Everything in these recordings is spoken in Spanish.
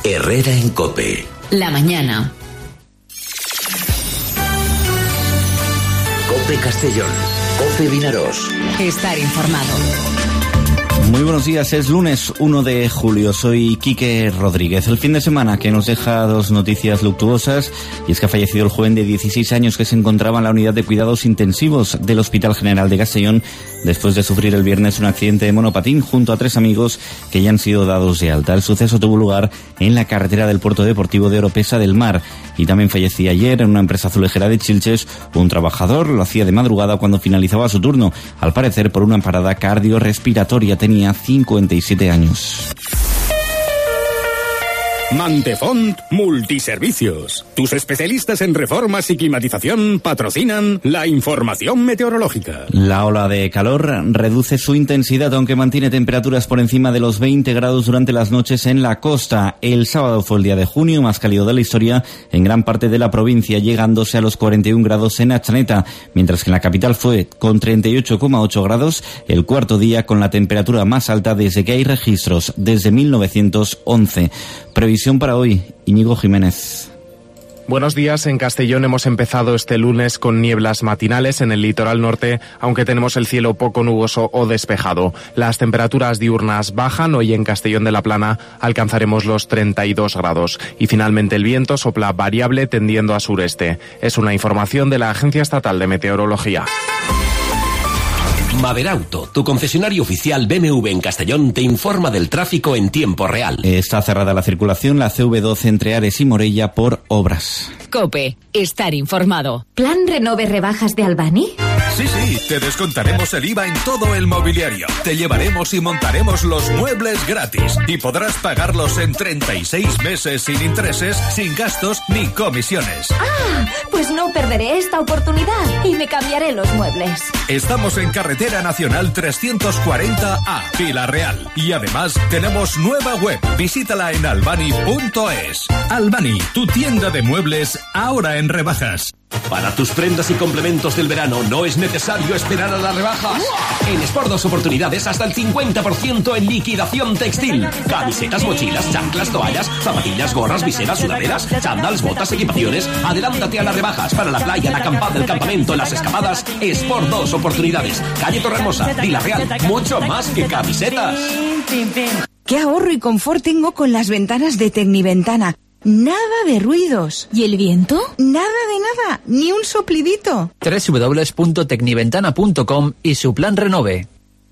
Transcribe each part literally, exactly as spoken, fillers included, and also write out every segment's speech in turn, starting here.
Herrera en COPE. La mañana. COPE Castellón. COPE Vinaroz. Estar informado. Muy buenos días, es lunes uno de julio, soy Quique Rodríguez. El fin de semana que nos deja dos noticias luctuosas, y es que ha fallecido el joven de dieciséis años que se encontraba en la unidad de cuidados intensivos del Hospital General de Castellón después de sufrir el viernes un accidente de monopatín junto a tres amigos que ya han sido dados de alta. El suceso tuvo lugar en la carretera del Puerto Deportivo de Oropesa del Mar, y también fallecía ayer en una empresa azulejera de Chilches un trabajador. Lo hacía de madrugada cuando finalizaba su turno, al parecer por una parada cardiorrespiratoria. Tenía cincuenta y siete años. Mantefont Multiservicios. Tus especialistas en reformas y climatización patrocinan la información meteorológica. La ola de calor reduce su intensidad, aunque mantiene temperaturas por encima de los veinte grados durante las noches en la costa. El sábado fue el día de junio más cálido de la historia en gran parte de la provincia, llegándose a los cuarenta y un grados en Atxaneta, mientras que en la capital fue con treinta y ocho coma ocho grados el cuarto día con la temperatura más alta desde que hay registros, desde mil novecientos once. Previsión para hoy, Íñigo Jiménez. Buenos días. En Castellón hemos empezado este lunes con nieblas matinales en el litoral norte, aunque tenemos el cielo poco nuboso o despejado. Las temperaturas diurnas bajan. Hoy en Castellón de la Plana alcanzaremos los treinta y dos grados. Y finalmente el viento sopla variable tendiendo a sureste. Es una información de la Agencia Estatal de Meteorología. Maderauto, tu concesionario oficial B M W en Castellón, te informa del tráfico en tiempo real. Está cerrada la circulación, la C V doce entre Ares y Morella por obras. COPE, estar informado. ¿Plan Renove rebajas de Albani? Sí, sí, te descontaremos el I V A en todo el mobiliario. Te llevaremos y montaremos los muebles gratis y podrás pagarlos en treinta y seis meses sin intereses, sin gastos ni comisiones. ¡Ah! Pues no perderé esta oportunidad y me cambiaré los muebles. Estamos en Carretera Nacional trescientos cuarenta A, Pilar Real. Y además tenemos nueva web. Visítala en albani punto es. Albani, tu tienda de muebles ahora en rebajas. Para tus prendas y complementos del verano no es necesario esperar a las rebajas. En Sport dos Oportunidades hasta el cincuenta por ciento en liquidación textil. Camisetas, mochilas, chanclas, toallas, zapatillas, gorras, viseras, sudaderas, chándals, botas, equipaciones. Adelántate a las rebajas para la playa, la acampada, el campamento, las escapadas. Sport dos Oportunidades. Calle Torrehermosa, Vila Real. Mucho más que camisetas. ¿Qué ahorro y confort tengo con las ventanas de Tecniventana? Nada de ruidos. ¿Y el viento? Nada de nada, ni un soplidito. doble u doble u doble u punto tecniventana punto com y su plan Renove.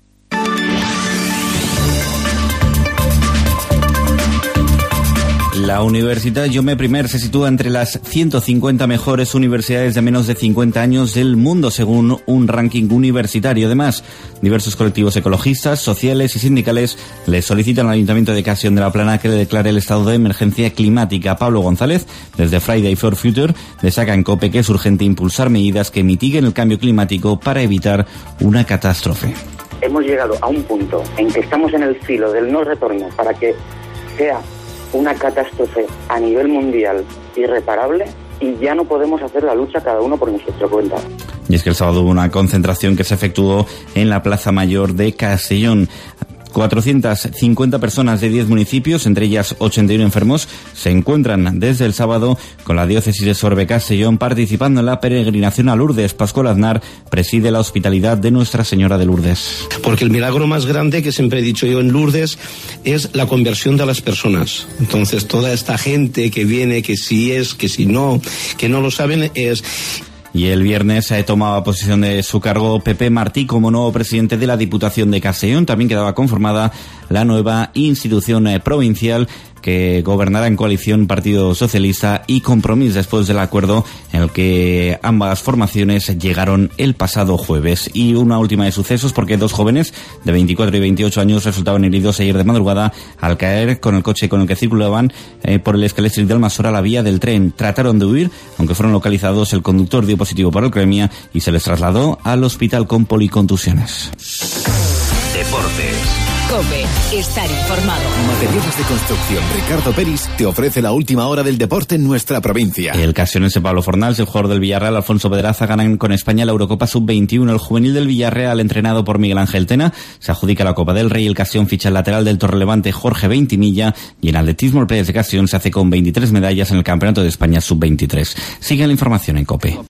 La Universitat Jaume I se sitúa entre las ciento cincuenta mejores universidades de menos de cincuenta años del mundo, según un ranking universitario. Además, diversos colectivos ecologistas, sociales y sindicales le solicitan al Ayuntamiento de Castellón de la Plana que le declare el estado de emergencia climática. Pablo González, desde Friday for Future, destaca en COPE que es urgente impulsar medidas que mitiguen el cambio climático para evitar una catástrofe. Hemos llegado a un punto en que estamos en el filo del no retorno para que sea una catástrofe a nivel mundial irreparable, y ya no podemos hacer la lucha cada uno por nuestra cuenta. Y es que el sábado hubo una concentración que se efectuó en la Plaza Mayor de Castellón. cuatrocientas cincuenta personas de diez municipios, entre ellas ochenta y uno enfermos, se encuentran desde el sábado con la diócesis de Sorbe Castellón participando en la peregrinación a Lourdes. Pascual Aznar preside la hospitalidad de Nuestra Señora de Lourdes. Porque el milagro más grande, que siempre he dicho yo en Lourdes, es la conversión de las personas. Entonces toda esta gente que viene, que si es, que si no, que no lo saben, es... Y el viernes se tomaba posesión de su cargo Pepe Martí como nuevo presidente de la Diputación de Castellón. También quedaba conformada la nueva institución provincial que gobernará en coalición Partido Socialista y Compromís, después del acuerdo en el que ambas formaciones llegaron el pasado jueves. Y una última de sucesos, porque dos jóvenes de veinticuatro y veintiocho años resultaban heridos ayer de madrugada al caer con el coche con el que circulaban eh, por el Escalestri de Almasora a la vía del tren. Trataron de huir, aunque fueron localizados. El conductor dio positivo para alcoholemia y se les trasladó al hospital con policontusiones. Deportes. COPE. Estar informado. Materiales de construcción Ricardo Peris te ofrece la última hora del deporte en nuestra provincia. El casionense Pablo Fornals, el jugador del Villarreal Alfonso Pedraza, ganan con España la Eurocopa sub veintiuno. El juvenil del Villarreal, entrenado por Miguel Ángel Tena, se adjudica la Copa del Rey. El Casión ficha el lateral del Torrelevante Jorge Veintimilla, y en atletismo el Pérez de Casión se hace con veintitrés medallas en el Campeonato de España sub veintitrés. Sigue la información en COPE.